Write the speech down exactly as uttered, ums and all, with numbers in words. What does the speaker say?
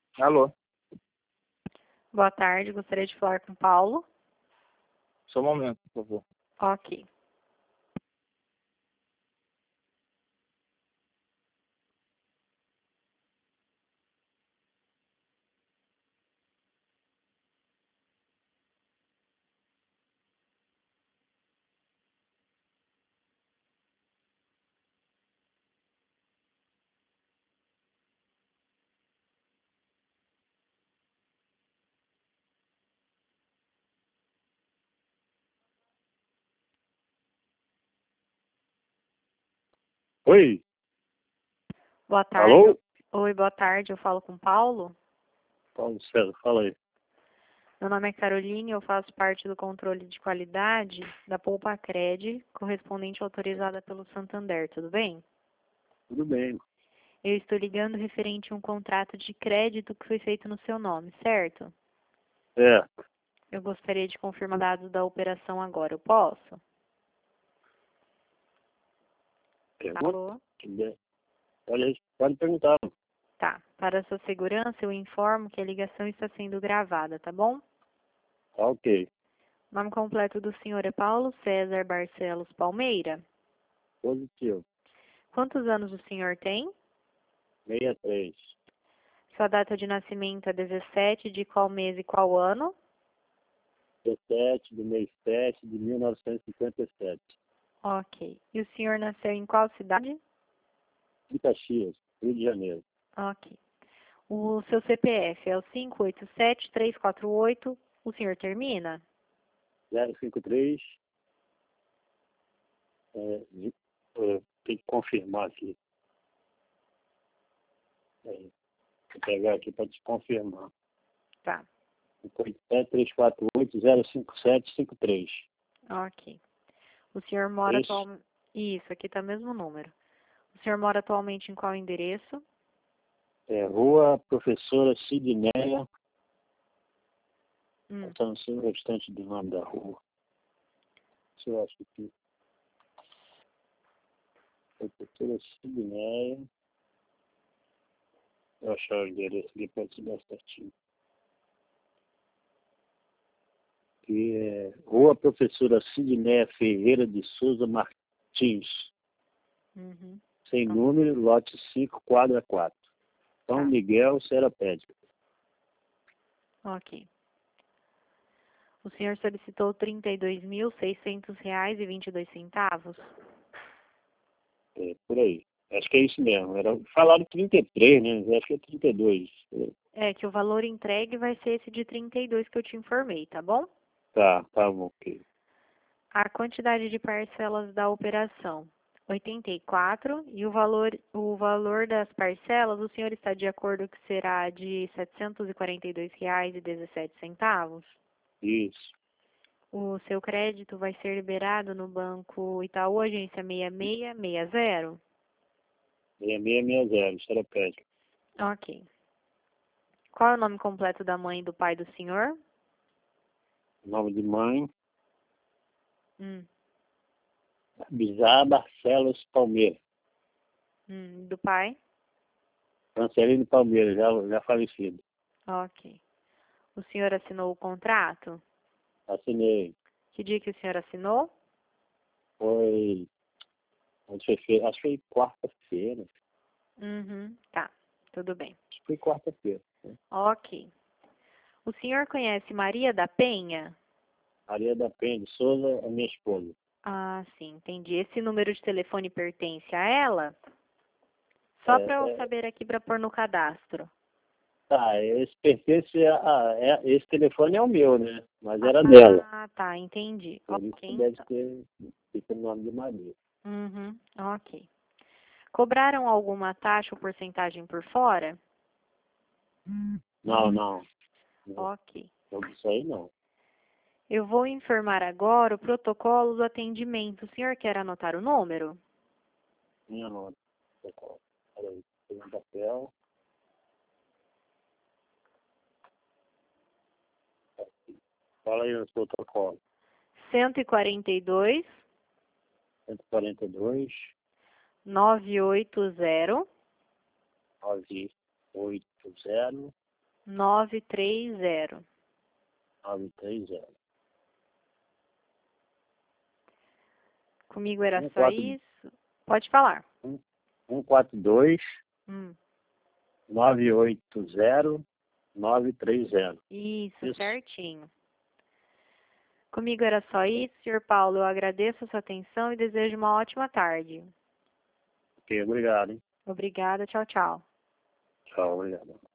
Alô, Boa tarde, gostaria de falar com Paulo. só um momento, por favor. Ok. Oi, Boa tarde. alô? Oi, boa tarde, eu falo com Paulo. Paulo César, fala aí. Meu nome é Caroline, eu faço parte do controle de qualidade da Poupa Cred, correspondente autorizada pelo Santander, tudo bem? Tudo bem? Eu estou ligando referente a um contrato de crédito que foi feito no seu nome, certo? É, Eu gostaria de confirmar dados da operação agora, eu posso? pergunta. Alô? Olha, pode perguntar. Tá. Para sua segurança, eu informo que a ligação está sendo gravada, tá bom? Tá ok. O nome completo do senhor é Paulo César Barcelos Palmeira. Positivo. Quantos anos o senhor tem? sessenta e três. Sua data de nascimento é dezessete de qual mês e qual ano? dezessete do mês sete de mil novecentos e cinquenta e sete. Ok. E o senhor nasceu em qual cidade? De Caxias, Rio de Janeiro. Ok. O seu C P F é o cinco oito sete, três quatro oito. O senhor termina? zero cinco três. É, de- é, tem que confirmar aqui. É, vou pegar aqui para te confirmar. Tá. cinco oito sete, três quatro oito, zero cinco sete cinco três. Ok. O senhor mora Isso? atualmente... Isso, aqui tá o mesmo número. O senhor mora atualmente em qual endereço? É, Rua Professora Sidneia. Hum. Então, não sei o restante do nome da rua. Se eu acho que Professora Sidneia. Eu achar o endereço aqui para te dar certinho. Que é Rua Professora Sidneia Ferreira de Souza Martins. Uhum. Sem Ah, número, lote cinco, quadra quatro. São tá. Miguel, Serapédica. Ok. O senhor solicitou trinta e dois mil, seiscentos reais e vinte e dois centavos? É, por aí. Acho que é isso mesmo. Era, falaram trinta e três, né? Acho que é trinta e dois. É, que o valor entregue vai ser esse de trinta e dois que eu te informei, tá bom? Tá, tá bom, ok. A quantidade de parcelas da operação, oitenta e quatro, e o valor, o valor das parcelas, o senhor está de acordo que será de setecentos e quarenta e dois reais e dezessete centavos? Isso. O seu crédito vai ser liberado no Banco Itaú, agência seis seis seis zero? seis seis seis zero, Serapédica. Ok. Qual é o nome completo da mãe e do pai do senhor? Nome de mãe, Hum, Bizarra Barcelos Palmeira. hum, do pai? Francelino Palmeira, já, já falecido. Ok. O senhor assinou o contrato? Assinei. Que dia que o senhor assinou? Foi. Onde foi feito? Acho que foi quarta-feira. Uhum, tá. Tudo bem. Acho que foi quarta-feira. Né? Ok. O senhor conhece Maria da Penha? Maria da Penha de Souza, a minha esposa. Ah, sim, entendi. Esse número de telefone pertence a ela? Só É, para eu é, saber aqui para pôr no cadastro. tá, esse pertence a, a- é- esse telefone é o meu, né? Mas era dela. Ah, tá, entendi. Por isso Ok, que deve então. ter fica o nome de Maria. Uhum, ok. Cobraram alguma taxa ou porcentagem por fora? Não, não. Não, Ok. não, isso aí não. Eu vou informar agora o protocolo do atendimento. O senhor quer anotar o número? Minha nota. Peraí, tem um papel. Fala aí no protocolo. cento e quarenta e dois, cento e quarenta e dois, novecentos e oitenta, nove oito zero, nove três zero. nove três zero. Comigo era um só quatro isso. Pode falar. um quatro dois Hum. nove oito zero nove três zero. Isso, Isso. certinho. Comigo era só isso, senhor Paulo. Eu agradeço a sua atenção e desejo uma ótima tarde. Ok, obrigado, hein? Obrigada. Tchau, tchau. Tchau, obrigado.